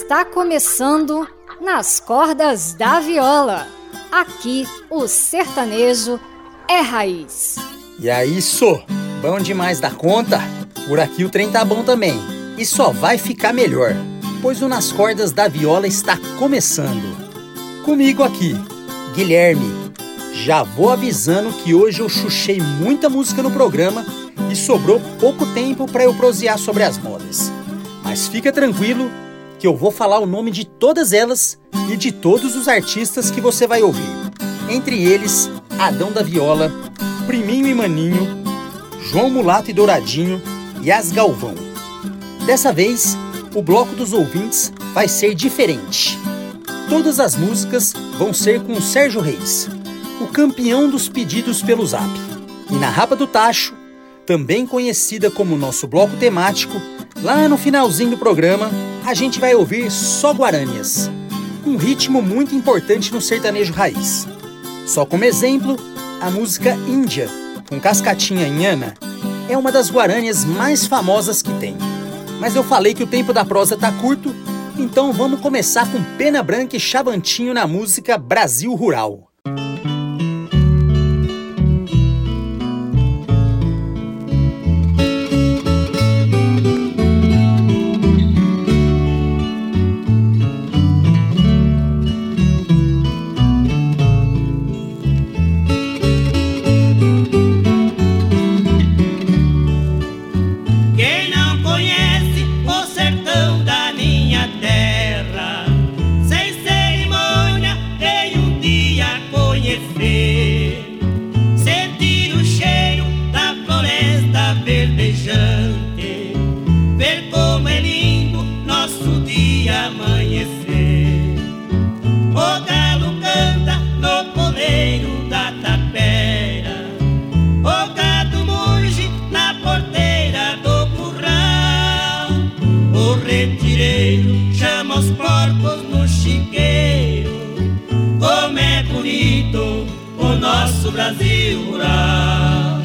Está começando Nas Cordas da Viola. Aqui o sertanejo é raiz. E aí, bom demais da conta? Por aqui o trem tá bom também. E só vai ficar melhor, pois o Nas Cordas da Viola está começando. Comigo aqui, Guilherme. Já vou avisando que hoje eu chuchei muita música no programa e sobrou pouco tempo para eu prosear sobre as modas. Mas fica tranquilo que eu vou falar o nome de todas elas e de todos os artistas que você vai ouvir. Entre eles, Adão da Viola, Priminho e Maninho, João Mulato e Douradinho e As Galvão. Dessa vez, o bloco dos ouvintes vai ser diferente. Todas as músicas vão ser com o Sérgio Reis, o campeão dos pedidos pelo Zap. E na Rapa do Tacho, também conhecida como nosso bloco temático, lá no finalzinho do programa, a gente vai ouvir só Guaranias, um ritmo muito importante no sertanejo raiz. Só como exemplo, a música Índia, com Cascatinha Inhana, é uma das Guaranias mais famosas que tem. Mas eu falei que o tempo da prosa tá curto, então vamos começar com Pena Branca e Chavantinho na música Brasil Rural. Chama os porcos no chiqueiro. Como é bonito o nosso Brasil rural.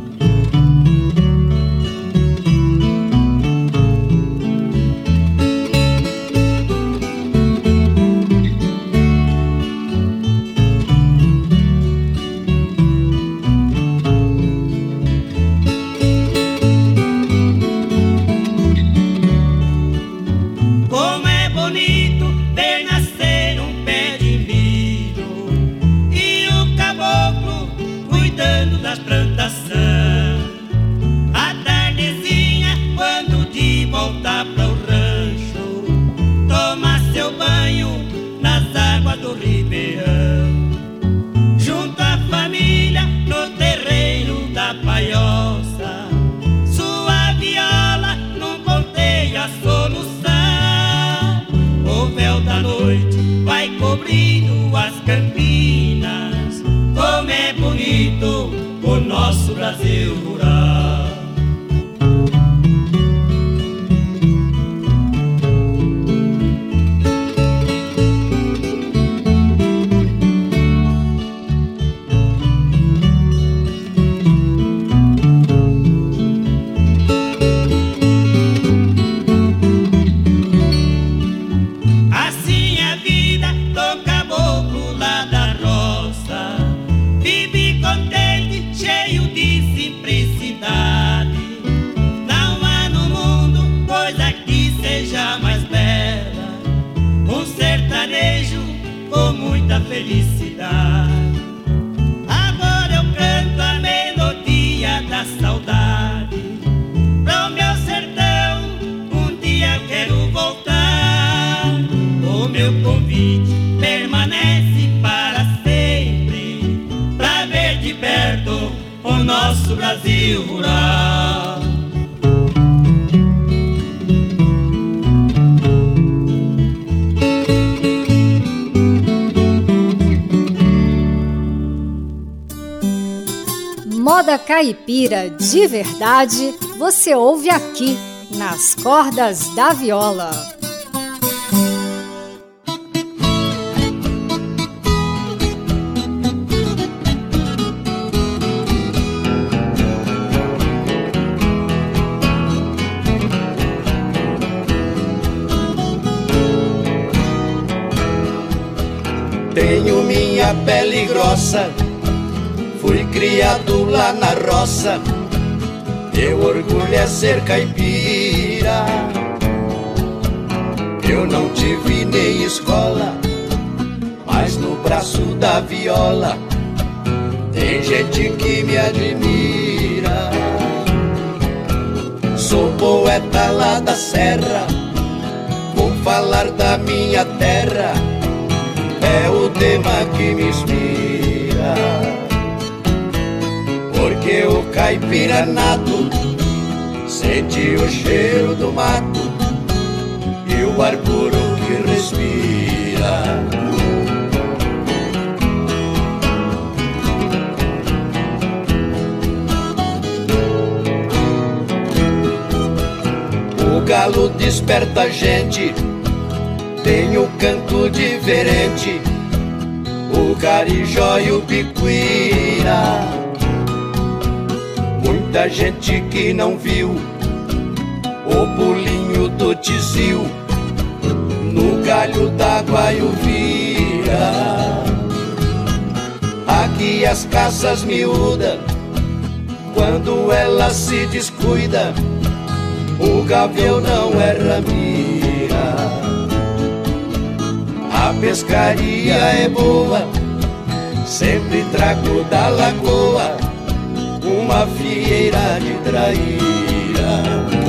O nosso Brasil rural. Assim a vida do caboclo lá da roça, vive contente, cheio de simplicidade. Não há no mundo coisa que seja mais bela, um sertanejo com muita felicidade. Agora eu canto a melodia da saudade. Pro meu sertão um dia eu quero voltar. O meu convite permanece para sempre, pra ver de perto o nosso Brasil rural. Moda caipira de verdade, você ouve aqui, Nas Cordas da Viola. Tenho minha pele grossa, fui criado lá na roça. Meu orgulho é ser caipira. Eu não tive nem escola, mas no braço da viola tem gente que me admira. Sou poeta lá da serra, vou falar da minha terra, é o tema que me inspira. Porque o caipira nato sente o cheiro do mato e o ar puro que respira. O galo desperta a gente, tem o canto diferente, o carijó e o picuíra. Muita gente que não viu o pulinho do tizil no galho da guaiuvira. Aqui as caças miúdas, quando ela se descuida, o gavião não erra mira. A pescaria é boa, sempre trago da lagoa uma fieira de traíra.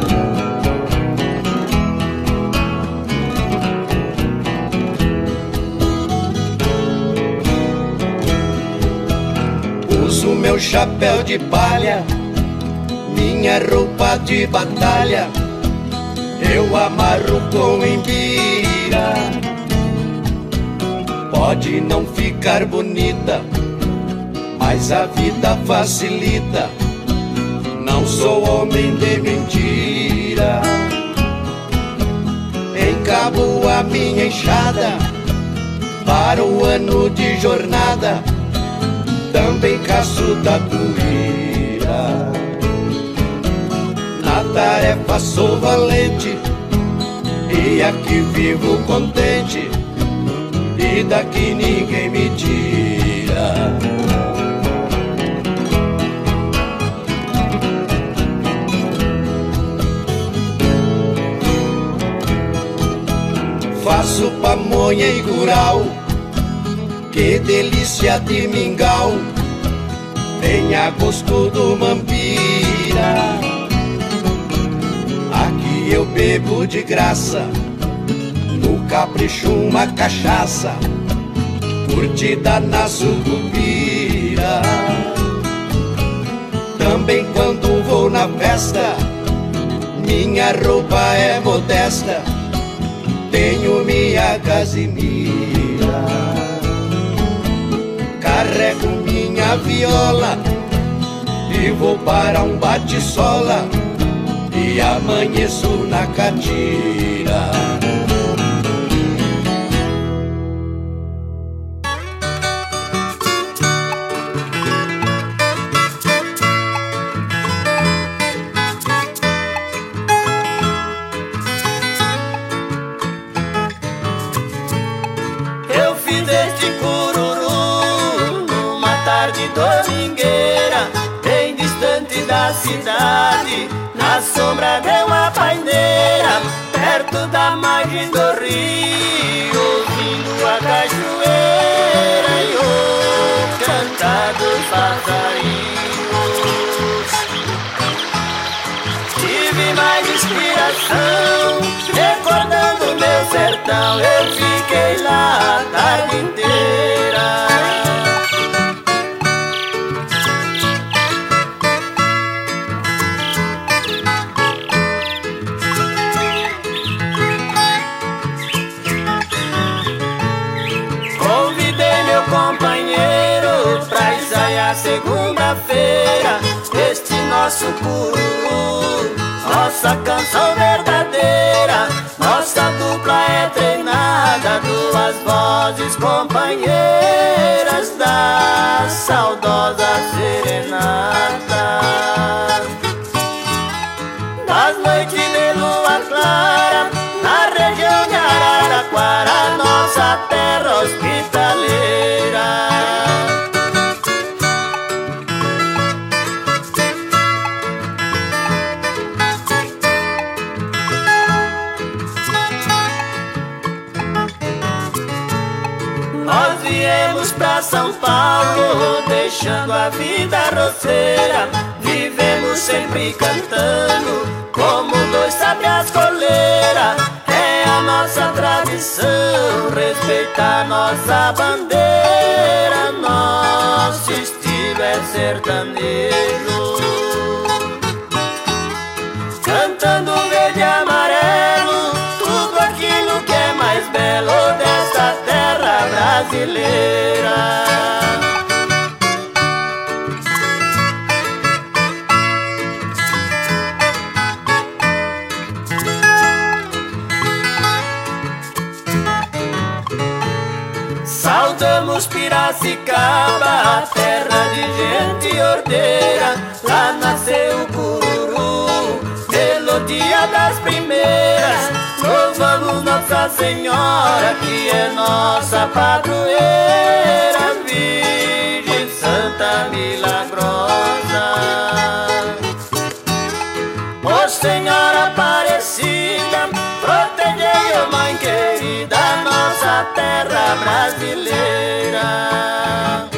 Uso meu chapéu de palha, minha roupa de batalha, eu amarro com embira. Pode não ficar bonita, mas a vida facilita, não sou homem de mentira. Encabo a minha enxada para o ano de jornada, também caço tatuíra. Na tarefa sou valente e aqui vivo contente, e daqui ninguém me tira. Faço pamonha e curau, que delícia de mingau, tem a gosto do mampira. Aqui eu bebo de graça, no capricho uma cachaça, curtida na sucupira. Também quando vou na festa, minha roupa é modesta, tenho minha casimira. Carrego minha viola e vou para um bate-sola, e amanheço na catira. Eu fiz este cururu numa tarde domingueira, bem distante da cidade, na sombra de uma paineira, perto da margem do rio, ouvindo a cachoeira e o cantar dos passarinhos. Tive mais inspiração, recordando meu sertão, eu fiquei lá a tarde inteira. Convidei meu companheiro pra ensaiar segunda-feira este nosso cururu, nossa canção verdadeira. Nossa dupla é treinada, duas vozes companheiras da saudosa serenata. Das noites de lua clara, na região de Araraquara, nossa terra hospitaleira. pra São Paulo, deixando a vida roceira. Vivemos sempre cantando, como dois sabiás coleira. É a nossa tradição, respeitar nossa bandeira. Nosso estilo é sertanejo, cantando verde e amarelo, tudo aquilo que é mais belo dessa terra brasileira. Saudamos Piracicaba, terra de gente ordeira. Lá nasceu o Bururu, melodia das primeiras. Louvamos Nossa Senhora, que é nossa padroeira. Virgem Santa Milagrosa, ó Senhora Aparecida, protegei, ó Mãe querida, nossa terra brasileira.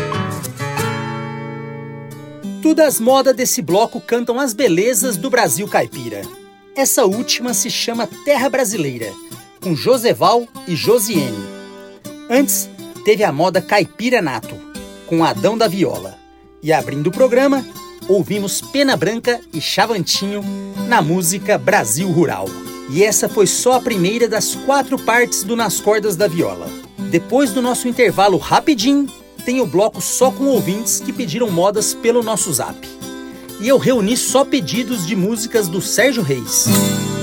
Tudo as modas desse bloco cantam as belezas do Brasil caipira. Essa última se chama Terra Brasileira, com Joseval e Josiene. Antes, teve a moda Caipira Nato, com Adão da Viola. E abrindo o programa, ouvimos Pena Branca e Chavantinho na música Brasil Rural. E essa foi só a primeira das 4 partes do Nas Cordas da Viola. Depois do nosso intervalo rapidinho, tem o bloco só com ouvintes que pediram modas pelo nosso zap. E eu reuni só pedidos de músicas do Sérgio Reis.